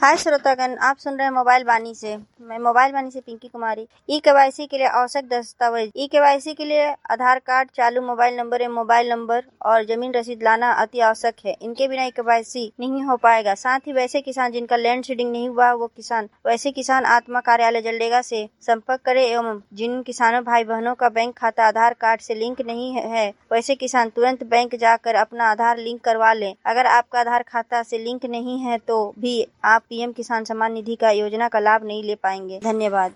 हाय श्रोतागण, आप सुन रहे हैं मोबाइल वाणी से। मैं मोबाइल वाणी से पिंकी कुमारी। ई-केवाईसी के लिए आवश्यक दस्तावेज। ई-केवाईसी के लिए आधार कार्ड, चालू मोबाइल नंबर या मोबाइल नंबर और जमीन रसीद लाना अति आवश्यक है। इनके बिना ई-केवाईसी नहीं हो पाएगा। साथ ही वैसे किसान जिनका लैंड सीडिंग नहीं हुआ वैसे किसान आत्मा कार्यालय जलडेगा से संपर्क करें एवं जिन किसानों भाई बहनों का बैंक खाता आधार कार्ड से लिंक नहीं है वैसे किसान तुरंत बैंक जाकर अपना आधार लिंक करवा लें। अगर आपका आधार खाता से लिंक नहीं है तो भी आप पीएम किसान सम्मान निधि का योजना का लाभ नहीं ले पाएंगे। धन्यवाद।